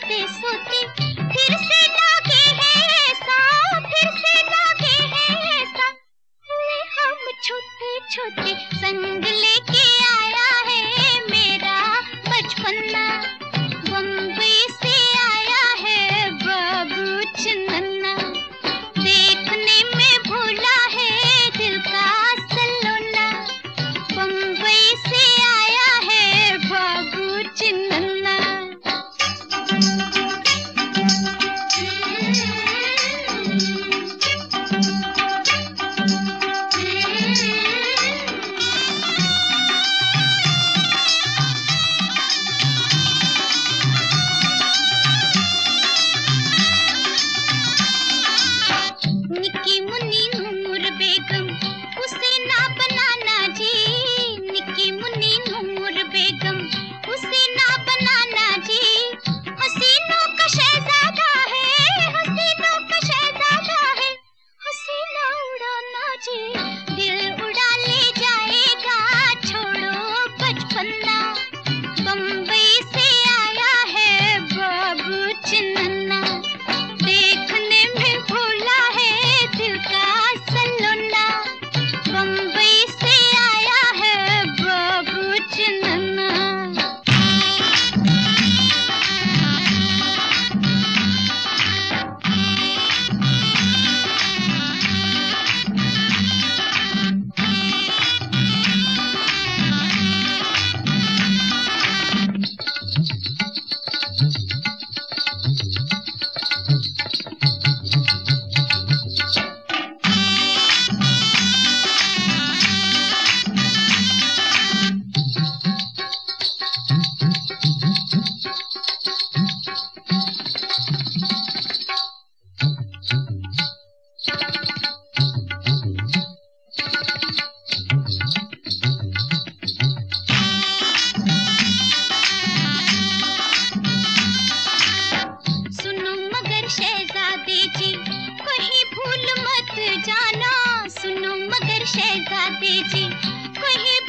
सोते सोते फिर से लागे है ऐसा, फिर से लागे है ऐसा। हुए हम छोटे छोटे, संग लेके आया है मेरा बचपना। बम्बई से आया है बाबू चन्नन्ना, देखने में भूला है दिल का सलोना। बम्बई से आया है बाबू चन्नन्ना। निक्की मुन्नी नूर बेगम, उसे ना बनाना जी। निक्की मुन्नी नूर बेगम, उसे ना बनाना जी। हसीनों का शहजादा है, हसीनों का शहजादा है। हसीना उड़ाना जी, दिल उड़ा ले जाएगा, छोड़ो बचपना। बम्बई से आया है बाबू चन्नन्ना, देखने में भूला है दिल का सलोना। बम्बई से आया है बाबू चन्नन्ना। सुनो मगर शहजादे जी, कहीं भूल मत जाना। सुनो मगर शहजादे जी, कहीं